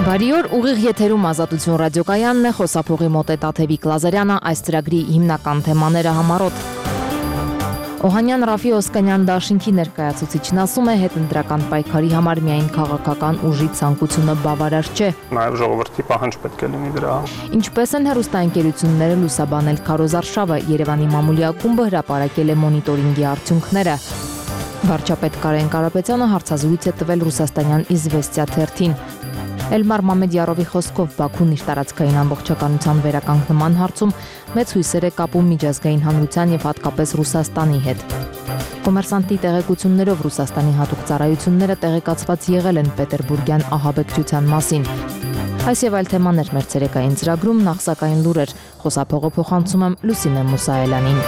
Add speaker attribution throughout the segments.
Speaker 1: Բարի օր, ուղիղ եթերում Ազատություն ռադիոկայանն է, խոսափողի մոտ է Տաթևիկ Լազարյանը, այս ծրագրի հիմնական թեմաները համառոտ։ Օհանյան Ռաֆի Օսկանյան դաշինքի ներկայացուցիչն ասում է, հետընտրական պայքարի համար միայն քաղաքական ուժի ցանկությունը բավարար չէ։
Speaker 2: Նաև ժողովրդի պահանջ պետք է լինի դրա համար։
Speaker 1: Ինչպես են հեռուստաընկերությունները լուսաբանել Քարոզ Արշավը, Երևանի մամուլի ակումբը հրապարակել է մոնիտորինգի արդյունքները։ Վարչապետ Կարեն Կարապետյանը հարցազրույց է տվել ռուսաստանյան Իզվեստիա թերթին։ Էլմար Մամեդյարովի խոսքով Բաքուն իր տարածքային ամբողջականության վերականգնման հարցում մեծ հույսեր է կապում միջազգային հանրության եւ հատկապես Ռուսաստանի հետ։ Կոմերսանտի տեղեկություններով Ռուսաստանի հատուկ ծառայությունները տեղեկացված եղել են պետերբուրգյան ահաբեկչության մասին։ Այս եւ այլ թեմաներ մեր ցերեկային ծրագրում, նախ սակայն լուրեր, խոսափողը փոխանցում եմ Լուսինե Մուսայելյանին։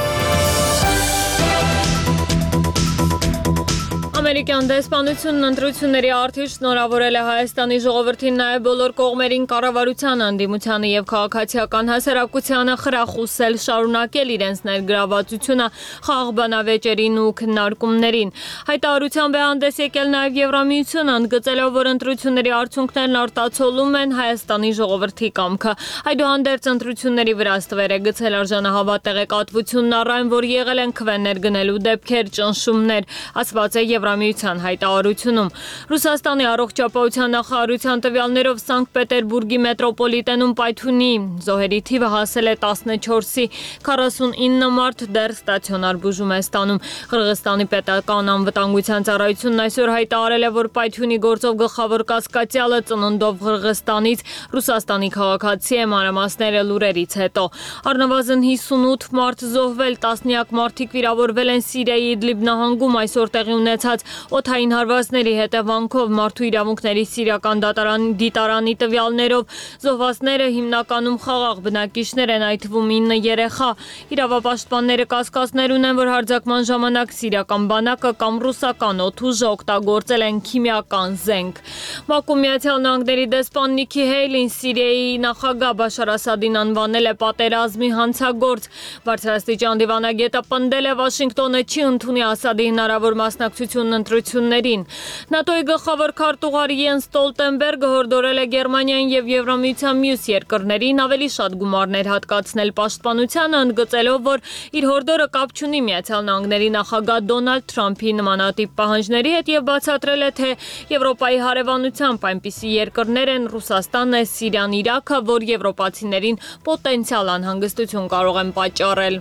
Speaker 3: Ամերիկյան դեսպանությունն ընտրությունների արդիվ շնորհավորել է Հայաստանի ժողովրդին, նաև բոլոր կողմերին կառավարության անդիմությանը եւ քաղաքացիական հասարակությանը խրախուսել շարունակել իրենց ներգրավվածությունը խաղաղ բանավեճերին ու քննարկումներին։ Հայտարարությամբ է հանդես եկել նաև Եվրամիությունը, ընդգծելով, որ ընտրությունների արդյունքներն արտացոլում են Հայաստանի ժողովրդի կամքը։ Այդուհանդերձ ընտրությունների վրա ստվեր է գցել արժանահավատ տեղեկատվությունն առայն, որ եղել են քվեներ գնելու դեպքեր, ճնշումներ, ասված է Եվրամիության հայտարարությունում։ Ռուսաստանի առողջապահության նախարարության տվյալներով Սանկտ Պետերբուրգի մետրոպոլիտենում պայթյունի զոհերի թիվը հասել է 14-ի, 49 մարդ դեռ ստացիոնար բուժում է ստանում։ Қырғызստանի պետական անվտանգության ծառայությունն այսօր հայտարարել է, որ պայթյունի գործով գլխավոր կասկածյալը ծննդով Қырғызստանից Ռուսաստանի քաղաքացի է, մանրամասները լուրերից հետո։ Առնվազն 58 մարդ զոհվել, տասնյակ մարդիկ վիրավորվել են Սիրիայի Իդլիբ նահանգում այսօր տեղի ունեցած օդային հարվածների հետևանքով մարդու իրավունքների սիրիական դիտարանի տվյալներով զոհվածները հիմնականում խաղաղ բնակիչներ են, այդ թվում 9 երեխա։ Իրավապաշտպանները կասկածներ ունեն, որ հարձակման ժամանակ սիրիական բանակը կամ ռուսական օդուժը օգտագործել են քիմիական զենք։ ՄԱԿ-ում Միացյալ Նահանգների դեսպան Նիքի Հեյլին Սիրիայի նախագահ Բաշար Ասադին անվանել է պատերազմի հանցագործ։ Բարձրաստիճան դիվանագետը պնդել է, Վաշինգտոնը չի ընդունի Ասադի հնարավոր մասնակցությունն ընտրություններին։ ՆԱՏՕ-ի գլխավոր քարտուղար Յենս Ստոլտենբերգը հորդորել է Գերմանիային եւ Եվրամիության մյուս երկրներին ավելի շատ գումարներ հատկացնել պաշտպանությանը, ընդգծելով, որ իր հորդորը կապ չունի Միացյալ Նահանգների նախագահ Դոնալդ Թրամփի նմանատիպ պահանջների հետ եւ բացատրել է, թե Եվրոպայի հարևանությամբ այնպիսի երկրներ են Ռուսաստանը, Սիրիան, Իրաքը, որ եվրոպացիներին պոտենցիալ անհանգստություն կարող են պատճառել։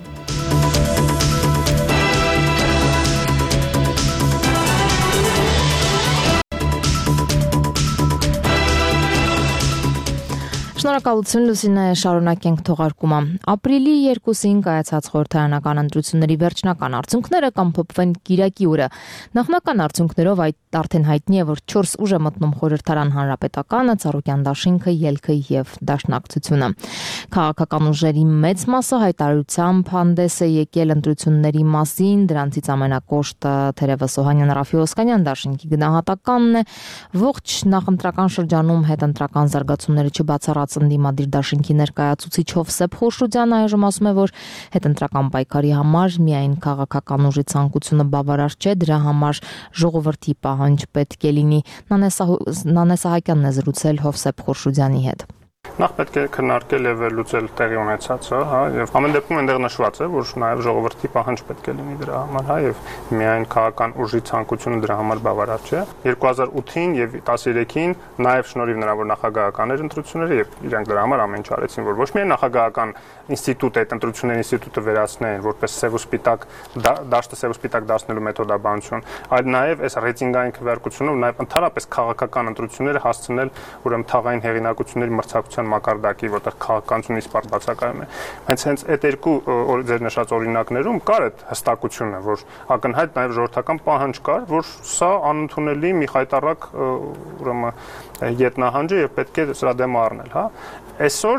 Speaker 1: Շնորհակալություն Լուսինե, շարունակենք թողարկումը։ Ապրիլի 2-ին կայացած խորհրդարանական ընտրությունների վերջնական արդյունքները կամփոփվեն Կիրակի օրը։ Նախնական արդյունքներով արդեն հայտնի է, որ 4 ուժ է մտնում խորհրդարան Հանրապետականը, Ծառուկյան դաշինքը, Ելքը եւ Դաշնակցությունը։ Քաղաքական ուժերի մեծ մասը հայտարարությամբ հանդես է եկել ընտրությունների մասին, դրանցից ամենակոշտը թերևս Օհանյան Ռաֆի Օսկանյան դաշինքի գնահատականն է։ Ողջ նախընտրական շրջանում հետընտրական զարգացումները չբացառած Ընդդիմադիր դաշինքի ներկայացուցիչ Հովսեփ Խոշոդյանը այժմ ասում է, որ հետընտրական պայքարի համար միայն քաղաքական ուժի ցանկությունը բավարար չէ, դրա համար ժողովրդի պահանջ պետք է լինի։ Նանե Սահակյանն է զրուցել Հովսեփ Խոշոդյանի հետ։
Speaker 2: Նախ պետք է քննարկել եւ վերլուծել տեղի ունեցածը, եւ ամեն դեպքում այնտեղ նշված է, որ նաեւ ժողովրդի պահանջ պետք է լինի դրա համար, եւ միայն քաղաքական ուժի ցանկությունը դրա համար բավարար չէ։ 2008-ին եւ 13-ին նաեւ շնորհիվ նրա որ նախագահական էր ընտրությունները եւ իրանք դրա համար ամեն ինչ արեցին, որ ոչ միայն նախագահական ինստիտուտ այդ ընտրությունների ինստիտուտը վերացնեն, որպես սև ու սպիտակ դաշտը սև ու սպիտակ դարձնելու մեթոդաբանություն, այլ նաեւ այս ռեյտինգային քվեարկությունով նաեւ ընդհանրապես քաղաքական ընտրությունները հասցնել ուրեմն թաղային հեղինակությունների մրցակցության մակարդակի, որտեղ քաղաքականությունը իսպառ բացակայում է։ Հենց այդ երկու ձեր նշած օրինակներում կար այդ հստակությունը, որ ակնհայտ նաև ժողովրդական պահանջ կար, որ սա անընդունելի մի խայտառակ ուրեմն ետնահանջ է եւ պետք է սրա դեմ առնել, հա։ Այսօր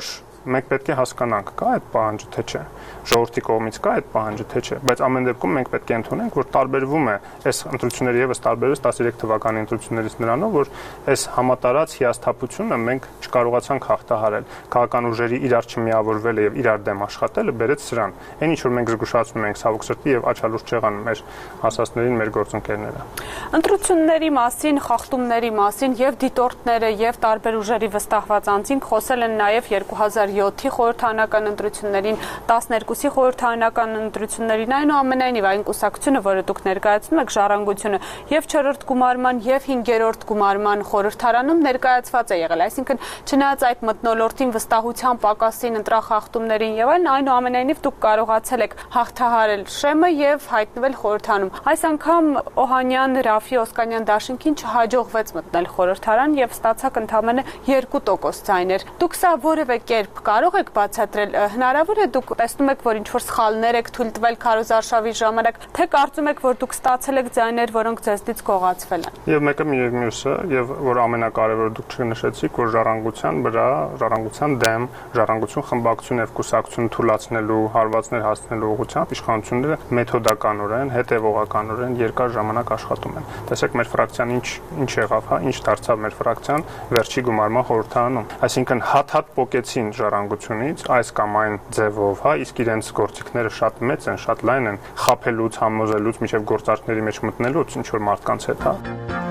Speaker 2: մենք պետք է հասկանանք, կա այդ պահանջը թե չէ, ժողովրդի կողմից կա այդ պահանջը թե չէ, բայց ամեն դեպքում մենք պետք է ընդունենք, որ տարբերվում է այս ընտրությունները եւս տարբերվեց 13 թվականի ընտրություններից նրանով, որ այս համատարած հիասթափությունը մենք չկարողացանք հաղթահարել։ Քաղաքական ուժերի իրար չմիավորվելը եւ իրար դեմ աշխատելը բերեց սրան։ Այն ինչ որ մենք զգուշացնում ենք ցավոք սրտի եւ աչալուրջ չեղան մեր հասածներին, մեր գործընկերները։
Speaker 4: Ընտրությունների մասին, խախտումների մասին եւ դիտորդները եւ տարբեր ուժերի վստահված անձինք խոսել են նաեւ 2007-ի խորհրդարանական ընտրություններին, 12-ի խորհրդարանական ընտրություններին, այնուամենայնիվ այն կուսակցությունը, որը դուք ներկայացնում եք, Ժառանգությունը, եւ 4-րդ գումարման եւ 5-րդ գումարման խորհրդարանում ներկայացված է եղել, այսինքն չնայած այդ մթնոլորտին վստահության պակասին, ընտրախախտումներին եւ այլն, այնուամենայնիվ դուք կարողացել եք հաղթահարել շեմը եւ հայտնվել խորհրդարանում։ Այս անգամ Օհանյան, Ռաֆի, Օսկանյան դաշինքին չհաջողվեց մտնել խորհրդարան եւ ստացակ ընդամենը 2% ձայներ։ Դուք սա որևէ կերպ կարող եք բացատրել, հնարավոր է դուք տեսնում եք, որ ինչ-որ սխալներ եք թույլ տվել քարոզարշավի ժամանակ, թե կարծում եք, որ դուք ստացել եք ձայներ, որոնք ձեզնից գողացվել են։
Speaker 2: Եվ մեկը եւ մյուսը, եւ որ ամենակարևորը դուք չնշեցիք, որ ժառանգության վրա, ժառանգության դեմ, ժառանգություն խմբակցություն եւ կուսակցություն թույլատնելու, հարվածներ հասցնելու ուղղությամբ իշխանությունները մեթոդականորեն, հետեւողականորեն երկար ժամանակ աշխատում են։ Տեսեք, մեր ֆրակցիան ինչ եղավ, հա, ինչ դարձավ մեր ֆրակցիան վերջի գումարման խորհրդարանում։ Այսինքն հատ պոկեցին ժառանգությունից այս կամ այն ձևով, հա, իսկ իրենց գործիքները շատ մեծ են, շատ լայն են, խափելուց, համոզելուց, մինչև գործարքների մեջ մտնելուց, ինչ որ մարդկանց հետ, հա։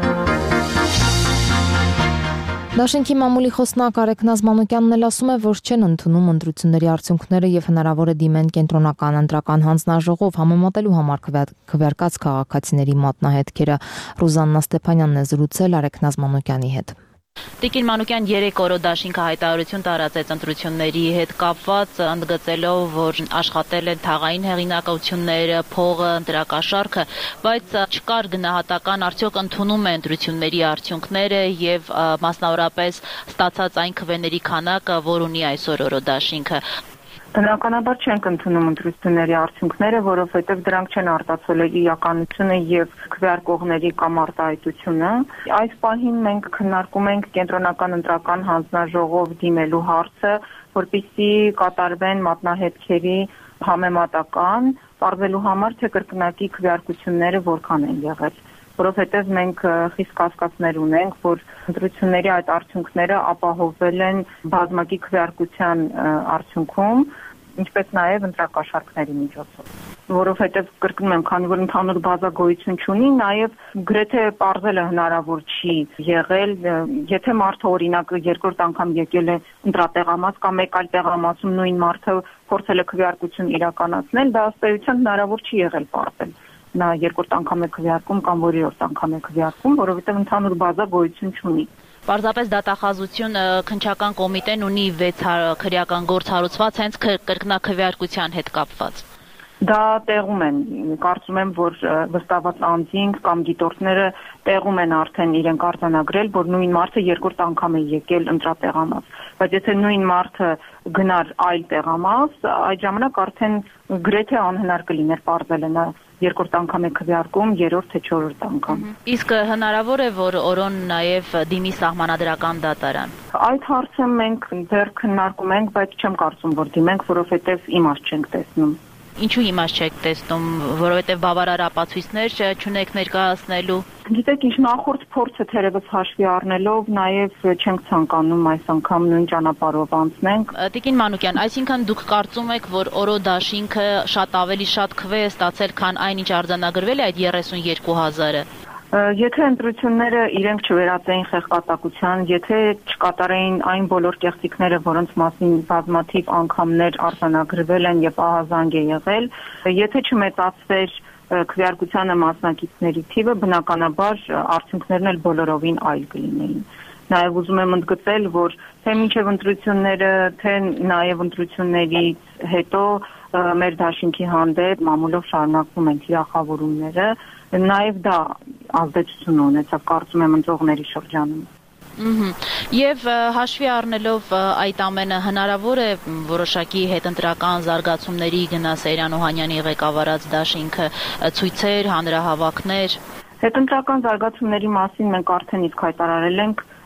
Speaker 1: Դաշինքի մամուլի խոսնակ Արեգ Նազմանոկյանն էլ ասում է, որ չեն ընդունում ընտրությունների արդյունքները եւ հնարավոր է դիմեն կենտրոնական ընտրական հանձնաժողով համեմատելու համար քվեարկած քաղաքացիների մատնահետքերը։ Ռուզաննա Ստեփանյանն է զրուցել Արեգ Նազմանոկյանի հետ։
Speaker 5: Տիկին Մանուկյան 3 օրը դաշինքը հայտարարություն տարածեց ընտրությունների հետ կապված, ընդգծելով, որ աշխատել են թաղային հեղինակությունները, փողը, ընտրակաշառքը, բայց չկար գնահատական արդյոք ընդունում է ընտրությունների արդյունքները եւ մասնավորապես ստացած այն քվեների քանակը, որ ունի այսօր օրը դաշինքը։
Speaker 6: Բնականաբար չենք ընդունում ընտրությունների արդյունքները, որովհետև դրանք չեն արտացոլել իրականությունը եւ քվեարկողների կամ արտահայտությունը։ Այս պահին մենք քննարկում ենք կենտրոնական ընտրական հանձնաժողով դիմելու հարցը, որպեսզի կատարվեն մատնահետքերի համեմատական, պարզելու համար, թե կրկնակի քվեարկությունները որքան են եղել։ Որովհետև մենք խիստ կասկածներ ունենք, որ ընտրությունների այդ արդյունքները ապահովել են բազմակի քվեարկության արդյունքում, ինչպես նաև ընտրակաշառքների միջոցով։ Որովհետև կրկնում եմ, քանի որ ընդհանուր բազա գոյություն չունի, նաև գրեթե պարզելը հնարավոր չի եղել, եթե մարդը օրինակ երկրորդ անգամ եկել է ընտրատեղամաս կամ մեկ այլ տեղամասում նույն մարդը փորձել է քվեարկություն իրականացնել, դա ըստ էության հնարավոր չի եղել պարզել։ Նա երկրորդ անգամ է քվեարկում կամ որիորդ անգամ է քվեարկում, որովհետև ընդհանուր բազա գոյություն չունի։
Speaker 5: Պարզապես դատախազություն քննչական կոմիտեն ունի 6 քրեական գործ հարուցված հենց կրկնակվեարկության հետ կապված։
Speaker 6: Դա տեղում են, կարծում եմ, որ վստահված անձինք կամ դիտորդները տեղում են արդեն իրենք արձանագրել, որ նույն մարդը երկրորդ անգամ է եկել ընտրատեղամաս, բայց եթե նույն մարդը գնար այլ տեղամաս, այդ ժամանակ արդեն գրեթե անհնար կլիներ պարզելը նա երկրորդ անգամ է քվեարկում, երրորդ թե չորրորդ անգամ։
Speaker 5: Իսկ հնարավոր է, որ օրոն նաև դիմի սահմանադրական դատարան։
Speaker 6: Այդ հարցը մենք դեռ քննարկում ենք, բայց չեմ կարծում, որ դիմենք, որովհետև իմաստ չենք տեսնում։
Speaker 5: Ինչու իմաստ չեք տեսնում, որովհետև բավարար ապացույցներ չունեք ներկայացնելու։
Speaker 6: Գիտեք, ինչ նախորդ փորձը թերևս հաշվի առնելով նաև չենք ցանկանում այս անգամ նույն ճանապարհով անցնենք։
Speaker 5: Տիկին Մանուկյան, այսինքն դուք կարծում եք, որ օրո դաշինքը շատ ավելի շատ քվե է ստացել, քան այն ինչ արձանագրվել է այդ 32,000-ը։
Speaker 6: Եթե ընտրությունները իրենք չվերածեին խեղճատակության, եթե չկատարեին այն բոլոր կեղծիքները, որոնց մասին բազմաթիվ անգամներ արձանագրվել են եւ ահազանգ է եղել, եթե չմեծացվեր քվեարկությանը մասնակիցների թիվը, բնականաբար արդյունքներն էլ բոլորովին այլ կլինեին։ Նաև ուզում եմ ընդգծել, որ թե մինչև ընտրությունները, թե նաև ընտրություններից հետո մեր դաշինքի հանդեպ մամուլով շարունակվում են թիրախավորումները, նաև դա ազդեցություն ունեցավ, կարծում եմ, ընտրողների շրջանում։
Speaker 5: Եվ հաշվի առնելով այդ ամենը հնարավոր է որոշակի հետընտրական զարգացումների գնա Սեյրան Օհանյանի ղեկավարած դաշինքը ցույցեր, հանրահավաքներ։
Speaker 6: Հետընտրական զարգացումների մասին մենք արդեն իսկ հայտարարել ենք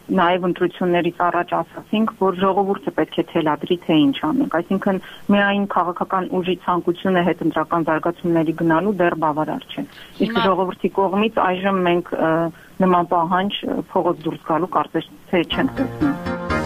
Speaker 6: Նաև ընտրություններից առաջ ասացինք, որ ժողովուրդը պետք է թելադրի, թե ինչ անենք, այսինքն միայն քաղաքական ուժի ցանկությունը հետընտրական զարգացումների գնալու դեռ բավարար չէ։ Իսկ ժողովրդի կողմից այժմ մենք նման պահանջ փողոց դուրս գալու կարծես թե չենք տեսնում։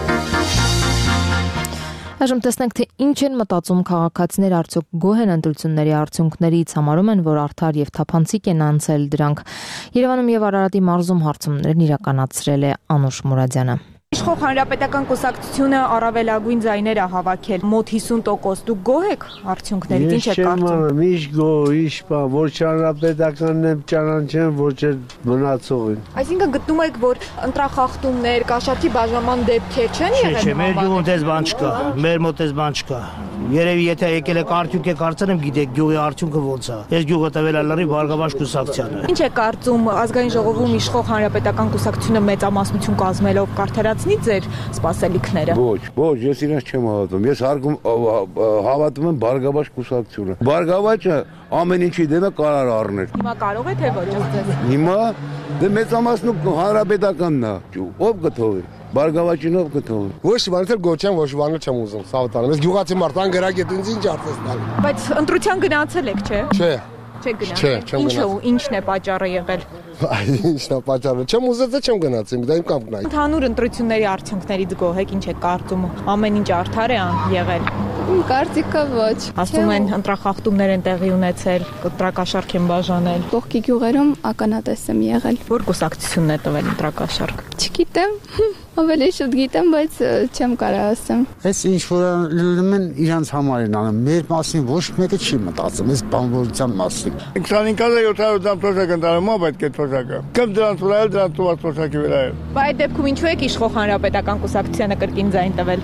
Speaker 1: Այժմ տեսնենք, թե ինչ են մտածում քաղաքացիներ, արդյոք գոհ են ընտրությունների արդյունքներից, համարում են, որ արդար եւ թափանցիկ են անցել դրանք։ Երևանում եւ Արարատի մարզում հարցումներն իրականացրել է Անուշ Մուրադյանը։
Speaker 7: Իշխող հանրապետական կուսակցությունը առավելագույն ձայներ է հավաքել, մոտ 50%։ Դուք գոհ եք արդյունքներից, ինչ եք կարծում։
Speaker 8: Միշտ գոհ, ոչ հանրապետականն եմ ճանաչեմ, ոչ էլ մնացողին։
Speaker 7: Այսինքն գտնում եք, որ ընտրախախտումներ, կաշառքի բաժանման դեպքեր չեն եղել։
Speaker 9: Չէ, մեր գյուղում դες բան չկա, մեր մոտ դες բան չկա։ Երևի եթե եկել եք արդյունք եք հարցնում, գիտեք գյուղի արդյունքը ոնց է։ Ես գյուղը տվել եմ լրի Բարգավաճ կուսակցությանը։
Speaker 7: Ինչ եք կարծում, ազգային ժողովում իշխող հանրապետական կուսակցությունը մեծամասնություն կազմելով կարդարացնի ձեր սպասելիքները։
Speaker 8: Ոչ, ես իրենց չեմ հավատում։ Ես հավատում եմ Բարգավաճ կուսակցությունը։ Բարգավաճը ամեն ինչի դեմ է կարար առնել։
Speaker 7: Հիմա կարող է թե ոչ ձեզ։
Speaker 8: Հիմա դե մեծամասնություն հանրապետականն է։ Ով կթողի։ Բարգավաճին ով կթողի։
Speaker 10: Ոչ բան էլ գոչեմ, ոչ բան չեմ ուզում, սավտանում։ Ես գյուղացի մարդան գրագետ ինձ ինչ արծես տալ։
Speaker 7: Բայց ընտրության գնացել եք, չէ։
Speaker 10: Չէ։
Speaker 7: Չեք գնացել։ Ինչն է պատճառը եղել։
Speaker 10: Ինչն է պատճառը։ Չեմ ուզած, չեմ գնացել, դա իմ կամքն է։
Speaker 7: Ընդհանուր ընտրությունների արդյունքներից գոհ եք, ինչ եք կարծում։ Ամեն ինչ արդար է եղել։
Speaker 11: Իմ կարծիքը ոչ։
Speaker 7: Ասում են ընտրախախտումներ են տեղի ունեցել, ընտրակաշառք են բաժանել։
Speaker 11: Կողքի գյուղերում ականատես եմ եղել։
Speaker 7: Որ կուսակցությունն է տվել ընտրակաշառք։
Speaker 11: Չգիտեմ, ավելի շուտ գիտեմ, բայց չեմ կարող ասեմ։
Speaker 12: Այս ինչ որ լուրում են իրանց համար են անում, մեր մասին ոչ մեկը չի մտածում, այս բանվորության մասին։
Speaker 10: 25,700 թոշակ ընտրում ա պետք է թոշակը։ Կամ դրանց վրա էլ դրանց տված թոշակի վրա է։
Speaker 7: Բայց այդ դեպքում ինչու եք իշխող հանրապետական կուսակցությանը կրկին ձայն տվել։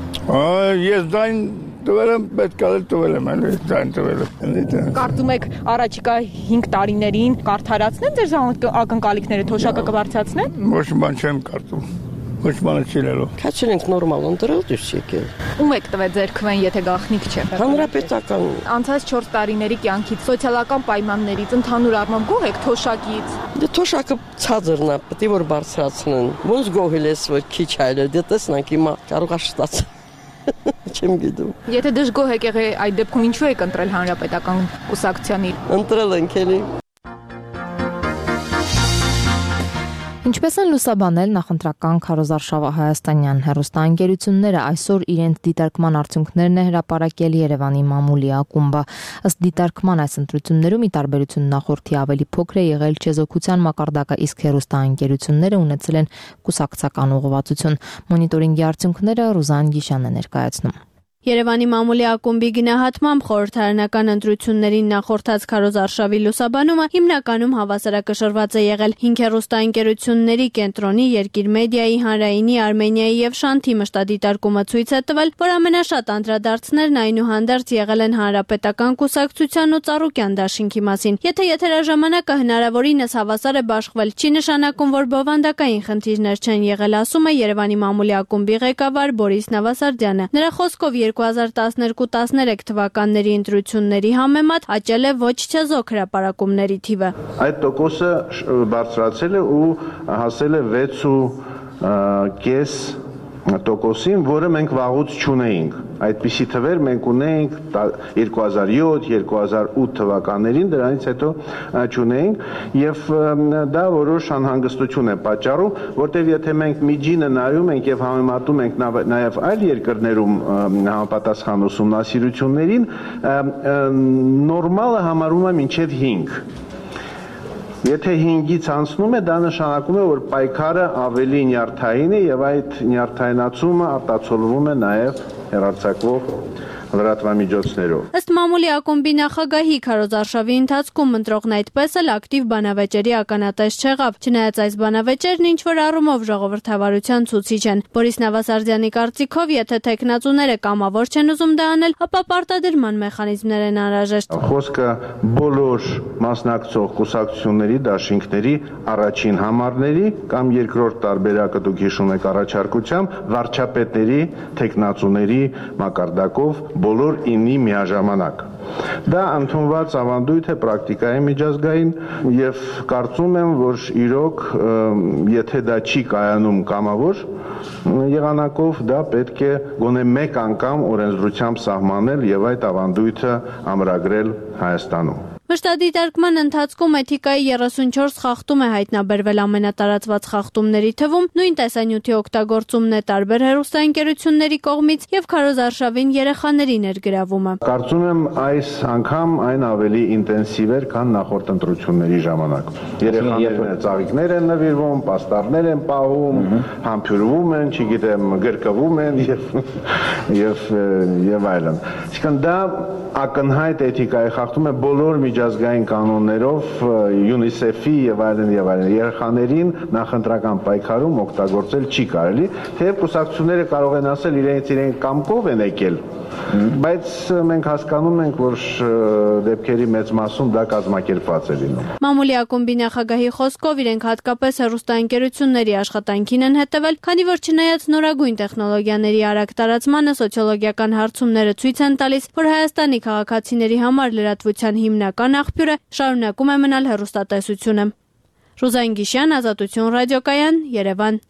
Speaker 10: Ես ձայն տվել եմ, պետք է տվել եմ, այլ ձայն տվել եմ։
Speaker 7: Կարծում եք առաջիկա 5 տարիներին կարդարացնեն ձեր ակնկալիքները, թոշակը կբարձրացնեն։
Speaker 10: Ոչ բան չեմ կարծում։ Ոչ բանը չի լելու։
Speaker 13: Քաչել ենք նորմալ ընտրել դուրս եկել։
Speaker 7: Ում եք տվել ձեր քվեն, եթե գաղտնիք չէ։
Speaker 13: Հանրապետական։
Speaker 7: Անցած 4 տարիների կյանքից, սոցիալական պայմաններից, ընդհանուր առմամբ գոհ եք թոշակից։
Speaker 13: Դե թոշակը ցածրն է, պետք է որ բարձրացնեն։ Ոնց գոհել ես որ քիչ այլ դե տեսնանք հիմա կարող է շտացել։ Չեմ գիտում։
Speaker 7: Եթե դժգոհ եք եղել այդ դեպքում ինչու եք ընտրել հանրապետական կուսակցությանը։
Speaker 13: Ընտրել ենք էլի։
Speaker 1: Ինչպես են լուսաբանել նախընտրական քարոզարշավը Հայաստանյան հեռուստաընկերությունները, այսօր իրենց դիտարկման արդյունքներն է հրապարակել Երևանի մամուլի ակումբը։ Ըստ դիտարկման այս ընտրություններում ի տարբերություն նախորդի ավելի փոքր է եղել չեզոքության մակարդակը, իսկ հեռուստաընկերությունները ունեցել են կուսակցական ուղղվածություն։ Մոնիտորինգի արդյունքները Ռուզան Գիշյանն է ներկայացնում։
Speaker 14: Երևանի մամուլի ակումբի գնահատմամբ խորհրդարանական ընտրություններին նախորդած քարոզարշավի լուսաբանումը հիմնականում հավասարակշռված է եղել 5 հեռուստաընկերությունների կենտրոնի, Երկիր մեդիայի, Հանրայինի, Արմենիայի եւ Շանթի մշտադիտարկումը ցույց է տվել, որ ամենաշատ անդրադարձներն այնուհանդերձ եղել են Հանրապետական կուսակցության ու Ծառուկյան դաշինքի մասին։ Եթե եթերաժամանակը հնարավորինս հավասար է բաշխվել, չի նշանակում, որ բովանդակային խնդիրներ չեն եղել, ասում է Երևանի մամուլի ակումբի ղեկավար Բորիս Նավասարդյանը։ Նրա խոսքով 2012-13 թվականների ընտրությունների համեմատ աճել է ոչ չեզոք հրապարակումների թիվը։
Speaker 8: Այդ տոկոսը բարձրացել է ու հասել է 6.5%-ին, որը մենք վաղուց չունեինք։ Այդպիսի թվեր մենք ունեինք 2007-2008 թվականներին, դրանից հետո չունեինք եւ դա որոշ անհանգստություն է պատճառում, որտեղ եթե մենք միջինը նայում ենք եւ համեմատում ենք նաեւ այլ երկրներում համապատասխան ուսումնասիրություններին, նորմալը համարում է մինչեւ 5։ Եթե 5-ից անցնում է, դա նշանակում է, որ պայքարը ավելի նյարդային է եւ այդ նյարդայնացումը արտացոլվում է նաեւ հեռարձակվող լրատվամիջոցներով։
Speaker 14: Ըստ մամուլի ակումբի նախագահի քարոզարշավի ընթացքում ընտրողն այդպես էլ ակտիվ բանավեճերի ականատես չեղավ, չնայած այս բանավեճերն ինչ որ առումով ժողովրդավարության ցուցիչ են։ Բորիս Նավասարդյանի կարծիքով, եթե տեխնացուները կամավոր չեն ուզում դա անել, ապա պարտադրման մեխանիզմներ են անհրաժեշտ։
Speaker 8: Խոսքը բոլոր մասնակցող կուսակցությունների, դաշինքների առաջին համարների կամ երկրորդ տարբերակը դուք հիշում եք առաջարկությամբ վարչապետերի, տեխնացուների մակարդակով բոլոր 9-ի միաժամանակ։ Դա ընդունված ավանդույթ է պրակտիկայի միջազգային եւ կարծում եմ, որ իրոք եթե դա չի կայանում կամավոր եղանակով, դա պետք է գոնե մեկ անգամ օրենսդրությամբ սահմանել եւ այդ ավանդույթը ամրագրել Հայաստանում։
Speaker 14: Մշտադիտարկման ընթացքում էթիկայի 34 խախտում է հայտնաբերվել ամենատարածված խախտումների թվում, նույն տեսանյութի օգտագործումն է տարբեր հեռուստաընկերությունների կողմից եւ քարոզարշավին երեխաների ներգրավումը։
Speaker 8: Կարծում եմ այս անգամ այն ավելի ինտենսիվ էր, քան նախորդ ընտրությունների ժամանակ։ Երեխաները ծաղիկներ են նվիրվում, պաստառներ են պահում, համբուրվում են, չգիտեմ, գրկվում են եւ այլն։ Այսինքն դա ակնհայտ էթիկայի խախտում է բոլոր միջազգային կանոններով UNICEF-ի եւ այլն երեխաներին նախընտրական պայքարում օգտագործել չի կարելի, թեև կուսակցությունները կարող են ասել իրեն կամքով են եկել, բայց մենք հասկանում ենք, որ դեպքերի մեծ մասում դա կազմակերպված է լինում։
Speaker 14: Մամուլի ակումբի նախագահի խոսքով իրենք հատկապես հեռուստաընկերությունների աշխատանքին են հետևել, քանի որ չնայած նորագույն տեխնոլոգիաների արագ տարածմանը սոցիոլոգիական հարցումները ցույց են տալիս, որ Հայաստանի քաղաքացիների համար լրատվության հիմնական աղբյուրը շարունակում է մնալ հեռուստատեսությունը։ Ռուզան Գիշյան, Ազատություն ռադիոկայան, Երևան։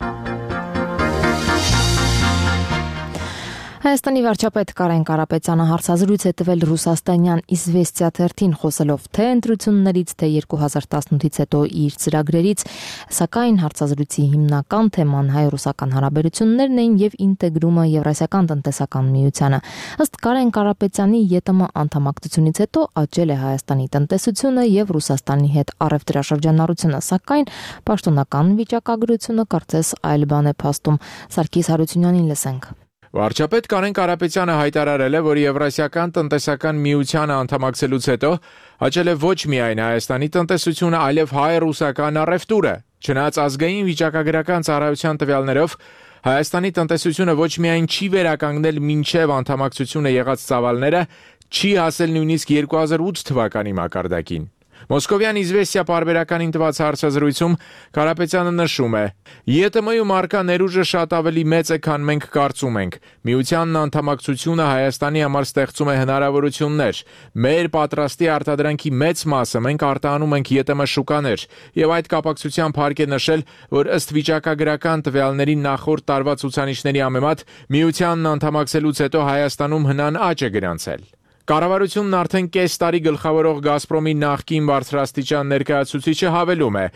Speaker 1: Հայաստանի վարչապետ Կարեն Կարապետյանը հարցազրույց է տվել ռուսաստանյան Իզվեստիա թերթին, խոսելով թե ընտրություններից, թե 2018-ից հետո իր ծրագրերից, սակայն հարցազրույցի հիմնական թեման հայ-ռուսական հարաբերություններն էին եւ ինտեգրումը Եվրասիական տնտեսական միությանը։ Ըստ Կարեն Կարապետյանի ԵՏՄ անդամակցությունից հետո աճել է Հայաստանի տնտեսությունը եւ Ռուսաստանի հետ առևտրաշրջանառությունը, սակայն պաշտոնական վիճակագրությունը կարծես այլ բան է փաստում։ Սարգիս Հարությունյանին լսենք։
Speaker 15: Վարչապետ Կարեն Կարապետյանը հայտարարել է, որ Եվրասիական տնտեսական միությանը անդամակցելուց հետո աճել է ոչ միայն Հայաստանի տնտեսությունը, այլև հայ-ռուսական առևտուրը։ Չնայած ազգային վիճակագրական ծառայության տվյալներով Հայաստանի տնտեսությունը ոչ միայն չի վերականգնել մինչև անդամակցությունը եղած ծավալները, չի հասել նույնիսկ 2008 թվականի մակարդակին։ Մոսկովյան Իզվեստիա պարբերականին տված հարցազրույցում Կարապետյանը նշում է. ԵՏՄ-ում առկա ներուժը շատ ավելի մեծ է, քան մենք կարծում ենք։ Միությանն անդամակցությունը Հայաստանի համար ստեղծում է հնարավորություններ։ Մեր պատրաստի արտադրանքի մեծ մասը մենք արտահանում ենք ԵՏՄ շուկաներ, եւ այդ կապակցությամբ հարկ է նշել, որ ըստ վիճակագրական տվյալների նախորդ տարվա ցուցանիշների համեմատ Միությանն անդամակցելուց հետո Հայաստանում հնան աճ է գրանցել։ Կառավարությունն արդեն կես տարի գլխավորող Գազպրոմի նախկին բարձրաստիճան ներկայացուցիչը հավելում է.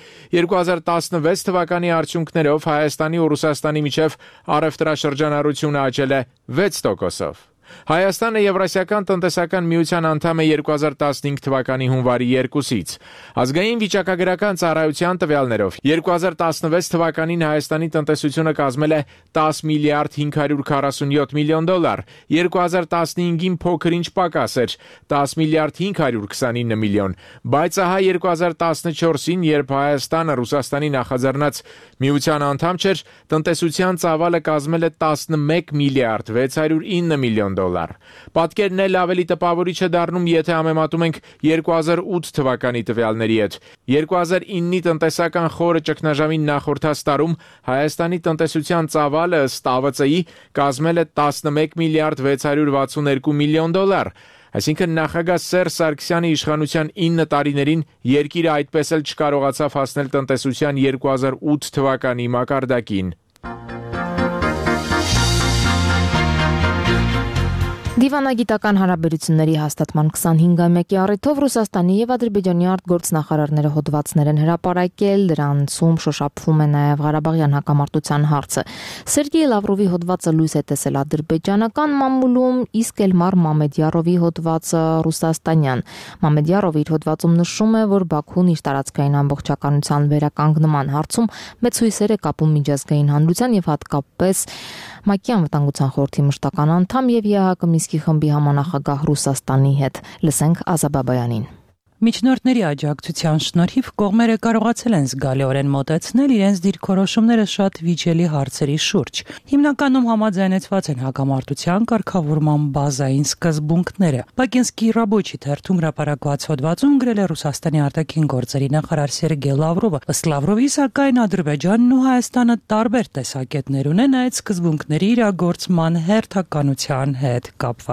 Speaker 15: 2016 թվականի արդյունքներով Հայաստանի ու Ռուսաստանի միջև առևտրաշրջանառությունը աճել է 6%-ով։ Հայաստանը Եվրասիական տնտեսական միության անդամ է 2015 թվականի հունվարի 2-ից։ Ազգային վիճակագրական ծառայության տվյալներով 2016 թվականին Հայաստանի տնտեսությունը կազմել է 10 միլիարդ 547 միլիոն դոլար, 2015-ին փոքր-ինչ պակաս էր 10 միլիարդ 529 միլիոն, բայց ահա 2014-ին, երբ Հայաստանը Ռուսաստանի նախաձեռնած միության անդամ չէր, տնտեսության ծավալը կազմել է 11 միլիարդ 609 միլիոն դոլար։ Պատկերն էլ ավելի տպավորիչ է դառնում, եթե համեմատում ենք 2008 թվականի տվյալների հետ։ 2009-ի տնտեսական խորը ճգնաժամին նախորդած տարում Հայաստանի տնտեսության ծավալը ըստ ԱՎԾ-ի կազմել է 11 միլիարդ 662 միլիոն դոլար։ Այսինքն նախագահ Սերժ Սարգսյանի իշխանության 9 տարիներին երկիրը այդպես էլ չկարողացավ հասնել տնտեսության 2008 թվականի մակարդակին։
Speaker 1: Դիվանագիտական հարաբերությունների հաստատման 25-ամյակի առիթով Ռուսաստանի եւ Ադրբեջանի արտգործնախարարները հոդվածներ են հրապարակել, դրանցում շոշափվում է նաեւ Ղարաբաղյան հակամարտության հարցը։ Սերգեյ Լավրովի հոդվածը լույս է տեսել ադրբեջանական մամուլում, իսկ Էլմար Մամեդյարովի հոդվածը ռուսաստանյան։ Մամեդյարովը իր հոդվածում նշում է, որ Բաքուն իր տարածքային ամբողջականության վերականգնման հարցում մեծ հույսեր է կապում միջազգային հանրության եւ հատկապես ՄԱԿ-ի անվտանգության խորհրդի մշտական անդամ եւ ԵԱՀԿ Մինսկի խմբի համանախագահ Ռուսաստանի հետ։ Լսենք Ազաբաբայանին։
Speaker 16: Միջնորդների աջակցության շնորհիվ կողմերը կարողացել են զգալիորեն մոտեցնել իրենց դիրքորոշումները շատ վիճելի հարցերի շուրջ։ Հիմնականում համաձայնեցված են հակամարտության կարգավորման բազային սկզբունքները։ Բակինսկի Ռաբոչի թերթում հրապարակված հոդվածում գրել է Ռուսաստանի արտաքին գործերի նախարար Սերգեյ Լավրովը։ Ըստ Լավրովի, սակայն Ադրբեջանն ու Հայաստանը տարբեր տեսակետներ ունեն այդ սկզբունքների իրագործման հերթականության հետ կապված։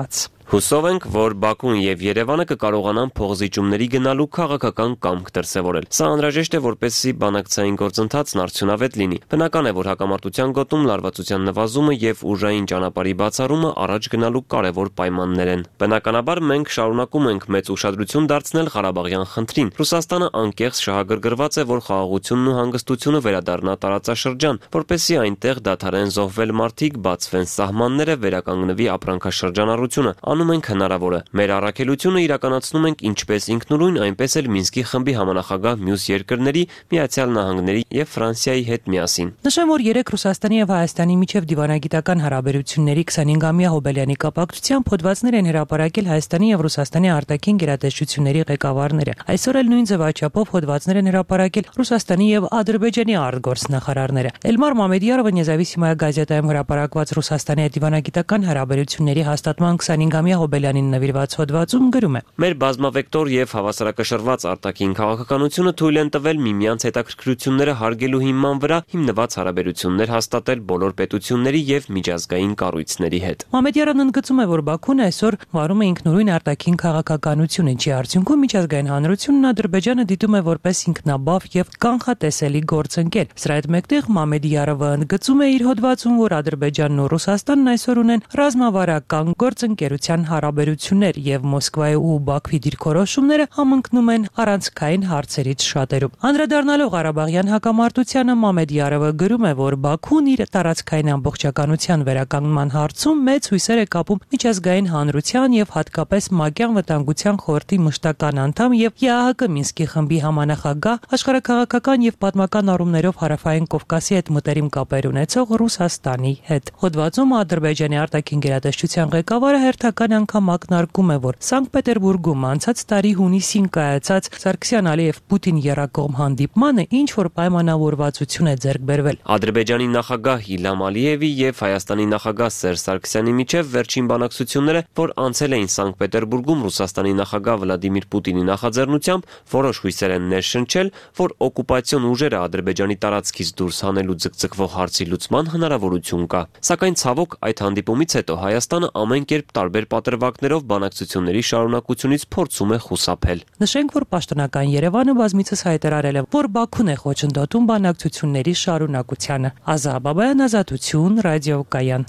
Speaker 17: Հուսով ենք, որ Բաքուն եւ Երևանը կկարողանան փողզիջումների գնալու քաղաքական կամք դրսևորել։ Սա անհրաժեշտ է, որպեսզի բանակցային գործընթացն արդյունավետ լինի։ Բնական է, որ հակամարտության գոտում լարվածության նվազումը եւ ուժային ճանապարհի բացառումը առաջ գնալու կարևոր պայմաններ են։ Բնականաբար մենք շարունակում ենք մեծ ուշադրություն դարձնել Ղարաբաղյան խնդրին։ Ռուսաստանը անկեղծ շահագրգռված է, որ խաղաղությունն ու հանգստությունը վերադառնա տարածաշրջան, որպեսզի այնտեղ դադարեն զոհվել մարդիկ, բացվեն սահմանները, վերականգնվի ապրանքաշրջանառությունը։ Անում ենք հնարավորը։ Մեր առաքելությունը իրականացնում ենք ինչպես ինքնուրույն, այնպես էլ Մինսկի խմբի համանախագահ մյուս երկրների, Միացյալ Նահանգների եւ Ֆրանսիայի հետ միասին։
Speaker 16: Նշեմ, որ երեք Ռուսաստանի եւ Հայաստանի միջև դիվանագիտական հարաբերությունների 25-ամյա հոբելյանի կապակցությամբ հոդվածներ են հրապարակել Հայաստանի եւ Ռուսաստանի արտաքին գերատեսչությունների ղեկավարները։ Այսօր էլ նույն ձևաչափով հոդվածներ են հրապարակել Ռուսաստանի եւ Ադրբեջանի արտգործնախարարները։ Էլմար Մամեդիարովը Նեզավիսիմaya գազետայում հրապարակված Ռուսաստանի հետ դիվանագիտական հարաբերությունների հաստատման 25-ամյա հոբելյանին նվիրված հոդվածում գրում է.
Speaker 17: Մեր բազմավեկտոր եւ հավասարակշռված արտաքին քաղաքականությունը թույլ են տվել միմյանց հետաքրքրությունները հարգելու հիման վրա հիմնված հարաբերություններ հաստատել բոլոր պետությունների եւ միջազգային կառույցների հետ։
Speaker 16: Մամեդիարովն ընդգծում է, որ Բաքուն այսօր վարում է ինքնուրույն արտաքին քաղաքականություն, ինչի արդյունքում միջազգային հանրությունն Ադրբեջանը դիտում է որպես ինքնաբավ եւ կանխատեսելի գործընկեր։ Սրա հետ մեկտեղ Մամեդիարովը ընդգծում է իր հոդվածում, որ Ադրբեջանն ու Ռուսաստանն այսօր ունեն ռազմավարական գործընկերության հարաբերություններ եւ Մոսկվայի ու Բաքվի դիրքորոշումները համընկնում են առանցքային հարցերից շատերում։ Անդրադառնալով Ղարաբաղյան հակամարտությանը Մամեդիարովը գրում է, որ Բաքուն իր տարածքային ամբողջականության վերականգնման հարցում մեծ հույսեր է կապում միջազգային հանրության եւ հատկապես ՄԱԿ-յան վտանգության խորհրդի մշտական անդամ եւ ԵԱՀԿ Մինսկի խմբի համանախագահ աշխարհաքաղաքական եւ պատմական առումներով Հարավային Կովկասի հետ մտերիմ կապեր ունեցող Ռուսաստանի հետ։ Հոդվածում Ադրբեջանի արտաքին գերատեսչության ղեկավարը հերթական անգամ ակնարկում է, որ Սանկտ Պետերբուրգում անցած տարի հունիսին կայացած Սարգսյան-Ալիև-Պուտին եռակողմ հանդիպմանը ինչ որ պայմանավորվածություն է ձեռք բերվել։
Speaker 17: Ադրբեջանի նախագահ Իլհամ Ալիևի եւ Հայաստանի նախագահ Սերժ Սարգսյանի միջև վերջին բանակցությունները, որ անցել էին Սանկտ Պետերբուրգում Ռուսաստանի նախագահ Վլադիմիր Պուտինի նախաձեռնությամբ, որոշ հույսեր են ներշնչել, որ օկուպացիոն ուժերը Ադրբեջանի տարածքից դուրս հանելու ձգձգվող հարցի լուծման հնարավորություն կա։ Սակայն ցավոք այդ հանդիպումից հետո Հայաստանը ամեն կերպ տարբեր պատրվակներով բանակցությունների շարունակությունից փորձում է խուսափել։
Speaker 16: Նշենք, որ պաշտոնական Երևանը բազմիցս հայտարարել է, որ Բաքուն է խոչընդոտում բանակցությունների շարունակությանը։ Ազա Բաբայան, Ազատություն, ռադիոկայան։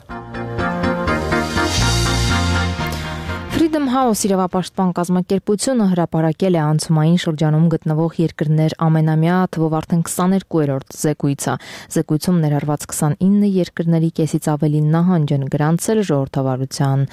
Speaker 1: Freedom House իրավապաշտպան կազմակերպությունը հրապարակել է անցումային շրջանում գտնվող երկրներ ամենամյա թվով արդեն 22-րդ զեկույցը։ Զեկույցում ներառված 29 երկրների կեսից ավելի նահանջ են գրանցել ժողովրդավարության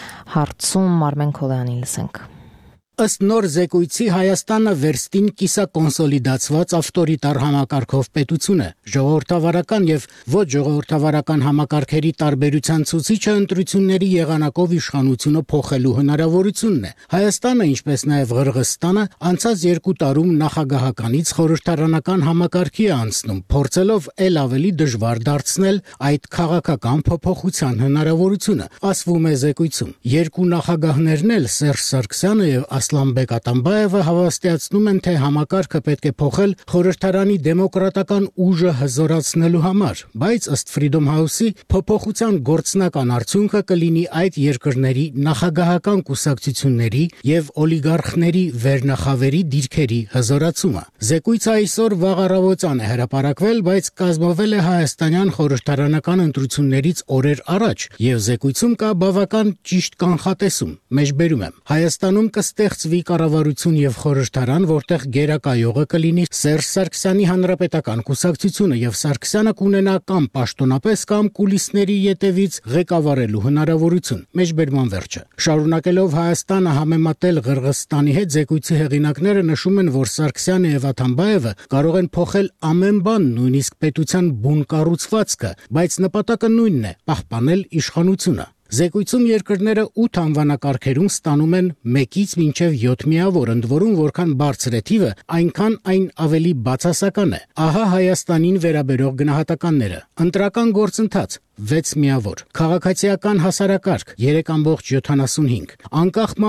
Speaker 1: հարցում Արմեն Քոլյանին լսենք։
Speaker 18: Ըստ նոր զեկույցի Հայաստանը վերստին կիսակոնսոլիդացված ավտորիտար համակարգով պետություն է։ Ժողովրդավարական եւ ոչ ժողովրդավարական համակարգերի տարբերության ցուցիչը ընտրությունների եղանակով իշխանությունը փոխելու հնարավորությունն է։ Հայաստանը, ինչպես նաեւ Ղրղըզստանը, անցած 2 տարում նախագահականից խորհրդարանական համակարգի է անցնում, փորձելով ել ավելի դժվար դարձնել այդ քաղաքական փոփոխության հնարավորությունը։ Ասվում է զեկույցում։ Երկու նախագահներն էլ Սերժ Սարգսյանը եւ Ասլանբեկ Ատամբաևը հավաստիացնում են, թե համակարգը պետք է փոխել խորհրդարանի դեմոկրատական ուժը հզորացնելու համար, բայց ըստ Freedom House-ի փոփոխության գործնական արդյունքը կլինի այդ երկրների նախագահական կուսակցությունների եւ օլիգարխների վերնախավերի դիրքերի հզորացումը։ Զեկույցը այսօր վաղ առավոտյան է հրապարակվել, բայց կազմվել է հայաստանյան խորհրդարանական ընտրություններից օրեր առաջ, եւ զեկույցում կա բավական ճիշտ կանխատեսում։ Մեջբերում եմ. Հայաստանում կստեղծվի կառավարություն եւ խորհրդարան, որտեղ գերակայողը կլինի Սերժ Սարգսյանի հանրապետական կուսակցությունը եւ Սարգսյանը կունենա կամ պաշտոնապես կամ կուլիսների ետևից ղեկավարելու հնարավորություն։ Մեջբերման վերջը։ Շարունակելով Հայաստանը համեմատել Ղրղըզստանի հետ, զեկույցի հեղինակները նշում են, որ Սարգսյանը եւ Աթամբաևը կարող են փոխել ամեն բան, նույնիսկ պետության բուն կառուցվածքը, բայց նպատակը նույնն է՝ պահպանել իշխանությունը։ Զեկույցում երկրները 8 անվանակարգերում ստանում են 1-ից մինչև 7 միավոր, ընդ որում որքան բարձր է թիվը, այնքան այն ավելի բացասական է։ Ահա Հայաստանին վերաբերող գնահատականները։ Ընտրական գործընթաց 6 միավոր, քաղաքացիական հասարակարգ 3.75, անկախ մամուլ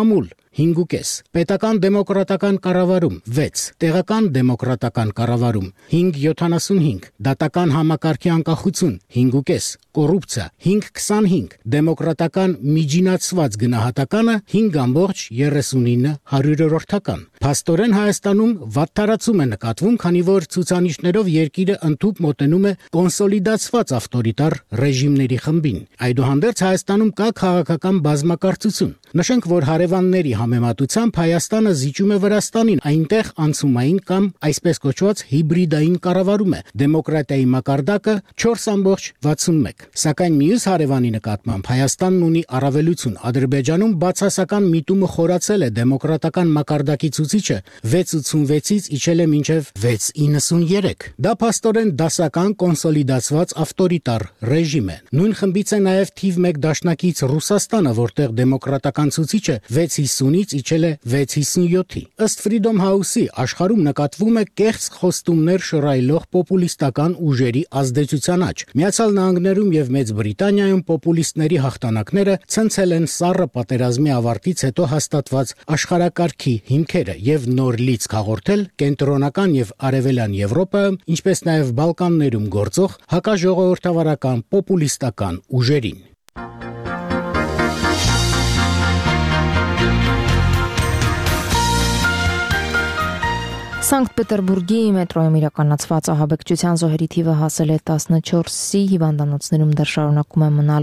Speaker 18: 5.5, պետական դեմոկրատական կառավարում 6, տեղական դեմոկրատական կառավարում 5.75, դատական համակարգի անկախություն 5.5, կոռուպցիա 5.25, դեմոկրատական միջինացված գնահատականը 5.39%։ Փաստորեն Հայաստանում վատթարացում է նկատվում, քանի որ ցուցանիշներով երկիրը ընդհուպ մոտենում է կոնսոլիդացված ավտորիտար ռեժիմների խմբին։ Այդուհանդերձ Հայաստանում կա քաղաքական բազմակարծություն։ Նշենք, որ հարևանների համեմատությամբ Հայաստանը զիջում է Վրաստանին, այնտեղ անցումային կամ այսպես կոչված հիբրիդային կառավարում է։ Դեմոկրատիայի մակարդակը 4.61։ Սակայն մյուս հարևանի նկատմամբ Հայաստանն ունի առավելություն։ Ադրբեջանում բացասական միտումը խորացել է, դեմոկրատական մակարդակի ցուցիչը 6.86-ից իջել է մինչև 6.93։ Դա փաստորեն դասական կոնսոլիդացված ավտորիտար ռեժիմ է։ Նույն խմբից է նաև թիվ 1 դաշնակից Ռուսաստանը, որտեղ դեմոկրատական ցուցիչը 6.50-ից իջել է 6.57-ի։ Ըստ Freedom House-ի աշխարհում նկատվում է կեղծ խոստումներ շռայլող պոպուլիստական ուժերի ազդեցության աճ։ Միացյալ Նահանգներում եւ Մեծ Բրիտանիայում պոպուլիստների հաղթանակները ցնցել են սառը պատերազմի ավարտից հետո հաստատված աշխարհակարգի հիմքերը եւ նոր լիցք հաղորդել կենտրոնական եւ արևելյան Եվրոպայում, ինչպես նաեւ Բալկաններում գործող հակաժողովրդավարական պոպուլիստական ուժերին։
Speaker 1: Սանկտ Պետերբուրգի մետրոյում իրականացված ահաբեկչության զոհերի թիվը հասել է 14-ի, հիվանդանոցներում դեռ շարունակում է մնալ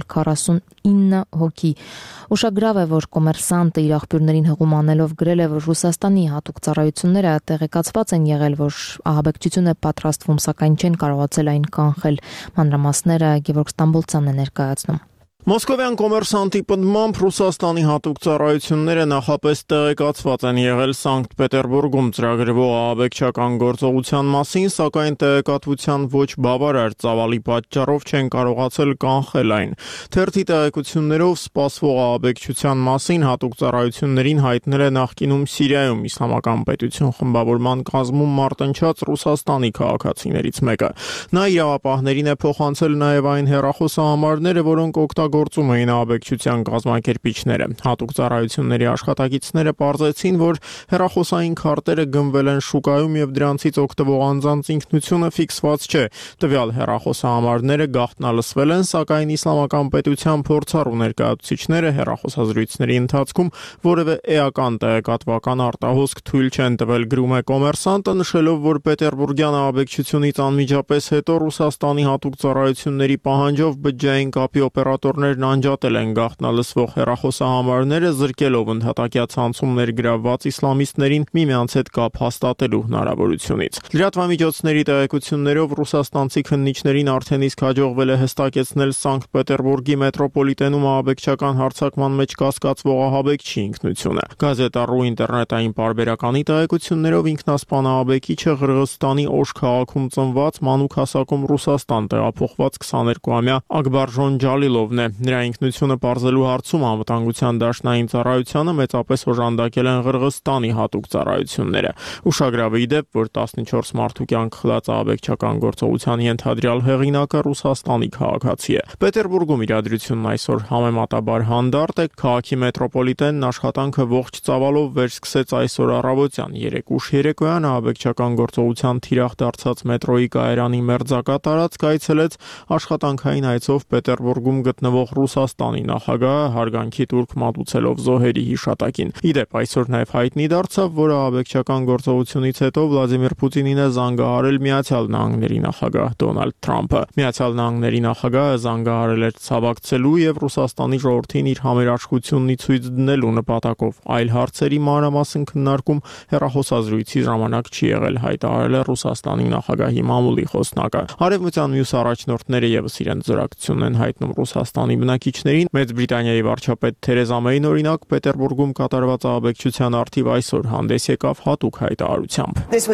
Speaker 1: 49 հոգի։ Ուշագրավ է, որ Կոմերսանտը իր աղբյուրներին հղում անելով գրել է, որ Ռուսաստանի հատուկ ծառայությունները տեղեկացված են եղել, որ ահաբեկչություն է պատրաստվում, սակայն չեն կարողացել այն կանխել։ Մանրամասները Գևորգ Ստամբոլցյանն է ներկայացնում։
Speaker 19: Մոսկովյան Կոմերսանտի պնդմամբ Ռուսաստանի հատուկ ծառայությունները նախապես տեղեկացված են եղել Սանկտ Պետերբուրգում ծրագրվող ահաբեկչական գործողության մասին, սակայն տեղեկատվության ոչ բավարար ծավալի պատճառով չեն կարողացել կանխել այն։ Թերթի տեղեկություններով սպասվող ահաբեկչության մասին հատուկ ծառայություններին հայտնել է նախկինում Սիրիայում իսլամական պետություն խմբավորման կազմում մարտնչած Ռուսաստանի քաղաքացիներից մեկը։ Նա իրավապահներին է փոխանցել նաև այն հեռախոսահամարները, որոնք գործում էին ահաբեկչության կազմակերպիչները։ Հատուկ ծառայությունների աշխատակիցները պարզեցին, որ հեռախոսային քարտերը գնվել են շուկայում եւ դրանցից օգտվող անձանց ինքնությունը ֆիքսված չէ։ Տվյալ հեռախոսահամարները գաղտնալսվել են, սակայն իսլամական պետության փորձառու ներկայացուցիչները հեռախոսազրույցների ընթացքում որևէ էական տեղեկատվական արտահոսք թույլ չեն տվել, գրում է Կոմերսանտը, նշելով, որ Պետերբուրգյան ահաբեկչությունից անմիջապես հետո Ռուսաստանի հատուկ ծառայությունների պահանջով բջջային կապի օպերատորներն անջատել են գաղտնալսվող հեռախոսահամարները, զրկելով ընդհատակյա ցանցումներ գրավված իսլամիստներին միմյանց հետ կապ հաստատելու հնարավորությունից։ Լրատվամիջոցների տեղեկություններով ռուսաստանցի քննիչներին արդեն իսկ հաջողվել է հստակեցնել Սանկտ Պետերբուրգի մետրոպոլիտենում ահաբեկչական հարձակման մեջ կասկածվող ահաբեկչի ինքնությունը։ Գազետա.ru ինտերնետային պարբերականի տեղեկություններով ինքնասպան ահաբեկիչը Ղրղստանի Օշ քաղաքում ծնված մանուկ հասակում Ռուսաստան տեղափոխված 22-ամյա Ակբարժոն Ջալիլովն է։ Նրա ինքնությունը պարզելու հարցում անվտանգության դաշնային ծառայությանը մեծապես օժանդակել են Ղրղստանի հատուկ ծառայությունները։ Ուշագրավ է ի դեպ, որ 14 մարդու կյանք խլած ահաբեկչական գործողության ենթադրյալ հեղինակը Ռուսաստանի քաղաքացի է։ Պետերբուրգում իրադրությունն այսօր համեմատաբար հանդարտ է։ Քաղաքի մետրոպոլիտենն աշխատանքը ողջ ծավալով վերսկսեց այսօր առավոտյան 3 ուշ երեկոյան ահաբեկչական գործողության թիրախ դարձած մետրոյի կայարանի մերձակա տարածք այցելեց աշխատանքային այցով Պետերբուրգում գտնվող Ռուսաստանի նախագահը, հարգանքի տուրք մատուցելով զոհերի հիշատակին։ Ի դեպ, այսօր նաև հայտնի դարձավ, որ ահաբեկչական գործողությունից հետո Վլադիմիր Պուտինին է զանգահարել Միացյալ Նահանգների նախագահ Դոնալդ Թրամփը։ Միացյալ Նահանգների նախագահը զանգահարել էր ցավակցելու եւ Ռուսաստանի ժողովրդին իր համերաշխությունն ցույց դնելու նպատակով այլ հարցերի մանրամասն քննարկում հեռախոսազրույցի ժամանակ չի եղել, հայտարարել է Ռուսաստանի նախագահի մամուլի խոսնակը։ Արևմտյան մյուս առաջնորդները եւս իրենց զորակցությունն են հայտնում Ռուսաստանի բնակիչներին։ Մեծ Բրիտանիայի վարչապետ Թերեզա Մեյն օրինակ Պետերբուրգում կատարված ահաբեկչության արդիվ այսօր հանդես եկավ հատուկ հայտարարությամբ։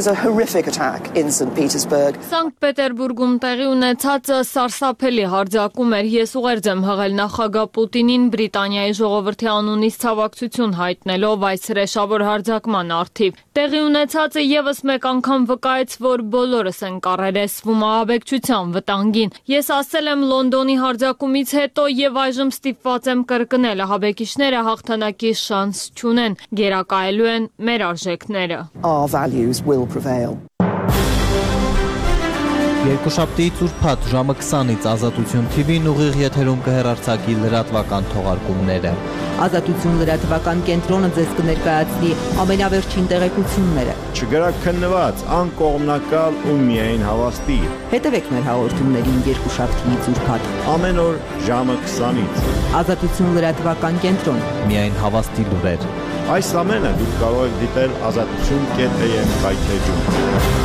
Speaker 3: Սանկտ Պետերբուրգում տեղի ունեցածը սարսափելի հարձակում էր։ Ես ուղերձ եմ հղել նախագահ Պուտինին Բրիտանիայի ժողովրդի անունից ցավակցություն հայտնելով այս հրեշավոր հարձակման արդիվ։ Տեղի ունեցածը եւս մեկ անգամ վկայեց, որ բոլորս ենք առերեսվում ահաբեկչության վտանգին։ Ես ասել եմ Լոնդոնի հարձակումից հետո հետո եւ այժմ ստիպված եմ կրկնել, ահաբեկիչները հաղթանակի շանս չունեն, գերակայելու են մեր արժեքները։
Speaker 20: Our values will prevail.
Speaker 21: Երկուշաբթիից ուրբաթ ժամը 20-ից Ազատություն TV-ն ուղիղ եթերում կհեռարձակի լրատվական թողարկումները։
Speaker 22: Ազատություն լրատվական կենտրոնը ձեզ կներկայացնի ամենավերջին տեղեկությունները։
Speaker 23: Չգրակ քննված, անկողմնակալ ու միայն հավաստի։
Speaker 22: Հետևեք մեր հաղորդումներին երկուշաբթիից ուրբաթ։
Speaker 23: Ամեն օր ժամը 20-ից։
Speaker 22: Ազատություն լրատվական կենտրոն։
Speaker 21: Միայն հավաստի լուրեր։
Speaker 23: Այս ամենը դուք կարող եք դիտել azatutun.am կայքեջում։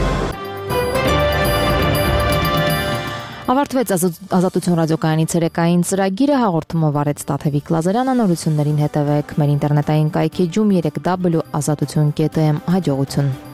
Speaker 1: Ավարտվեց Ազատություն ռադիոկայանի ցերեկային ծրագիրը, հաղորդումով արեց Տաթևիկ Լազարյանը, նորություններին հետևեք մեր ինտերնետային կայքեջում 3w.azatutun.am հաջողություն։